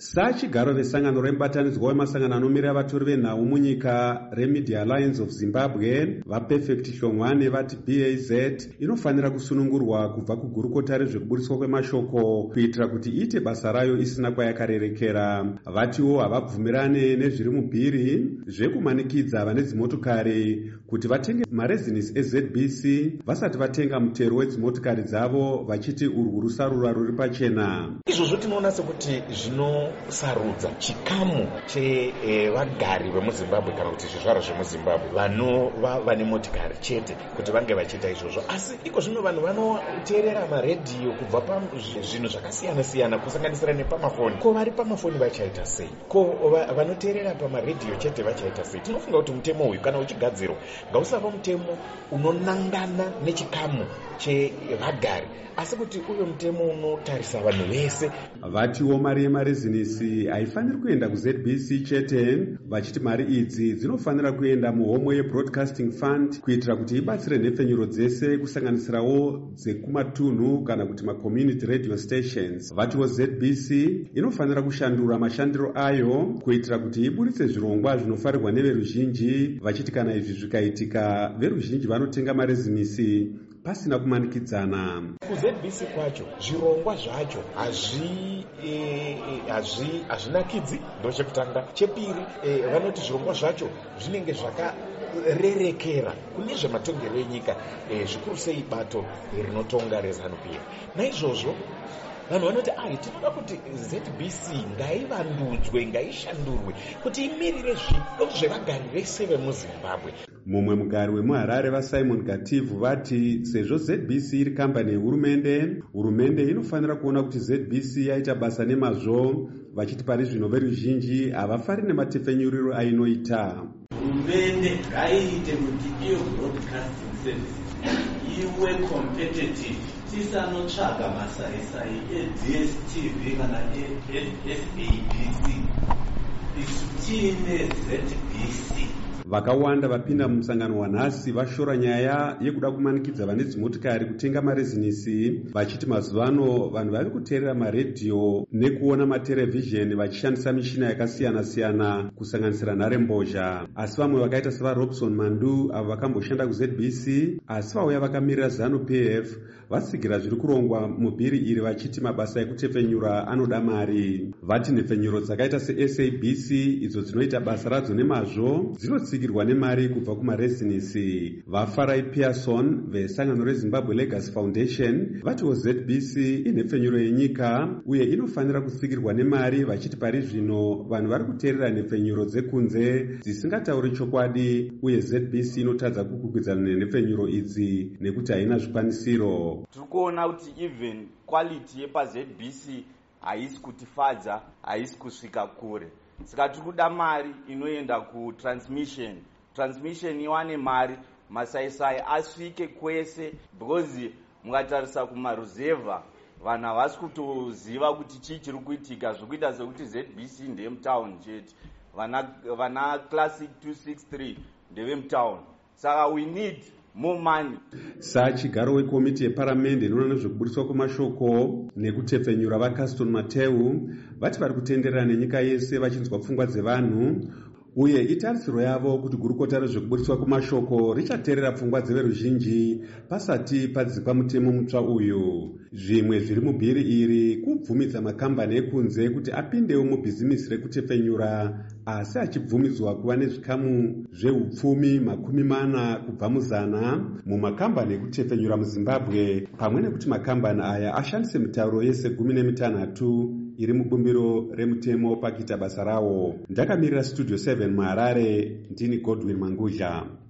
Sachigaro vesangano remubatanidzwa wemasangano anomira vatori venhau munyika reMedia Alliance of Zimbabwe vaPerfect Shongwane vati BAZ inofanira kusunungurwa kubva kugurukota rezvekuburiswa kwemashoko kuitira kuti iite basa rayo isina kwayakarerekera. Vatiwo havabvumirane nezviri mubhiri zvekumanikidza vane dzimotokari kuti vatenge marezinisi eZBC vasati vatenga mutero wedzimotokari dzavo, vachiti urwu rusarura ruri pachena. Izvozvo tinoona sekuti zvinosarudza chikamu chevagari vemuzimbabwe kana kuti zvizvarwa zvemuzimbabwe vanova vane motikari chete kuti vange vachiita izvozvo. Asi iko zvino vanhu vanoteerera maredhiyo kubva pazvinhu zvakasiyana siyana kusanganisira nepamafoni. Ko vari pamafoni vachaita sei? Ko vanoteerera pamaredhiyo chete vachaita sei? Tinofunga kuti mutemo uyu kana uchigadzirwa ngausava mutemo unonangana nechikamu chevagari, asi kuti uyo mutemo unotarisa vanhu vese. Vatiwo mari yemarezinisi haifaniri kuenda kuZBC chete, vachiti mari idzi dzinofanira kuenda muhomwe yeBroadcasting Fund kuitira kuti ibatsire nhepfenyuro dzese kusanganisirawo dzekumatunhu kana kuti macommunity radio stations. Vatiwo ZBC inofanira kushandura mashandiro ayo kuitira kuti iburitse zvirongwa zvinofarirwa neveruzhinji, vachiti kana izvi zvikaitika veruzhinji vanotenga marezinisi pasina kumanikidzana. KuZBC kwacho zvirongwa zvacho hazvinakidzi, ndo chekutanga. Chepiri, vanoti zvirongwa zvacho zvinenge zvakarerekera kune zvematongero enyika, zvikuru sei bato rinotonga reZANU-PF. Naizvozvo vanhu vanoti tinoda kuti ZBC ngaivandudzwe, ngaishandurwe kuti imirire zvido zvevagari vese vemuzimbabwe. Mumwe mugari wemuHarare vaSimon Gativu vati sezvo ZBC iri kambani yehurumende, hurumende inofanira kuona kuti ZBC yaita basa nemazvo, vachiti pari zvino veruzhinji havafari nematefenyuriro ainoita. Hurumende ngaiite kuti iyo broadcasting service iwe competitive, tisanotsvaga masaisai eDSTV kana eSABC, isu tiine ZBC. Vakawanda vapinda mumusangano wanhasi vashora nyaya yekuda kumanikidza vane dzimotikari kutenga marezinisi, vachiti mazuvano vanhu vari kuteerera maredhiyo nekuona materevhizheni vachishandisa mishina yakasiyana siyana kusanganisira nharembozha. Asi vamwe vakaita sevaRobson Mandu avo vakamboshanda kuZBC asi vauya vakamirira ZANU-PF vatsigira zviri kurongwa mubhiri iri, vachiti mabasa ekutefenyura anoda mari. Vati nhepfenyuro dzakaita seSABC idzo dzinoita basa radzo nemazvo dzinotsigirwa nemari kubva kumarezinisi. VaFarai Pearson vesangano reZimbabwe Legacy Foundation vatiwo ZBC inhepfenyuro yenyika uye inofanira kutsigirwa nemari, vachiti pari zvino vanhu vari kuteerera nhepfenyuro dzekunze dzisingatauri chokwadi uye ZBC inotadza kukwikwidzana nenhepfenyuro idzi nekuti haina zvikwanisiro. Tiri kuona kuti even quality yepaZBC haisi kutifadza, haisi kusvika kure. Saka tiri kuda mari inoenda kutransmission iwane mari, masaisai asvike kwese, because mukatarisa kumaruzevha vanhu havasi kutoziva kuti chii chiri kuitika, zvikuita sekuti ZBC ndeyemutauni chete, vana Classic 263 ndevemutauni. Saka we need more money. Sachigaro wekomiti yeparamende inoona nezvekuburiswa kwemashoko nekutepfenyura vaCaston Mateu vati vari kutenderera nenyika yese vachinzwa pfungwa dzevanhu uye itarisiro yavo kuti gurukota rezvekuburiswa kwemashoko richateerera pfungwa dzeveruzhinji pasati padzikwa mutemo mutsva uyu. Zvimwe zviri mubhiri iri kubvumidza makambani ekunze kuti apindewo mubhizimisi rekutepfenyura, asi achibvumidzwa kuva nezvikamu zveupfumi 40 kubva muzana mumakambani ekutepfenyura muZimbabwe, pamwe nekuti makambani aya ashandise mitauro yese 16 iri mubumbiro remutemo pakuita basa rawo. Ndakamirira Studio 7 muHarare, ndini Godwin Mangudya.